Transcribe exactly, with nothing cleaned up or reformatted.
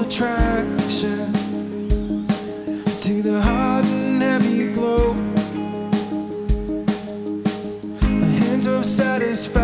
attraction to the hot and heavy glow, a hint of satisfaction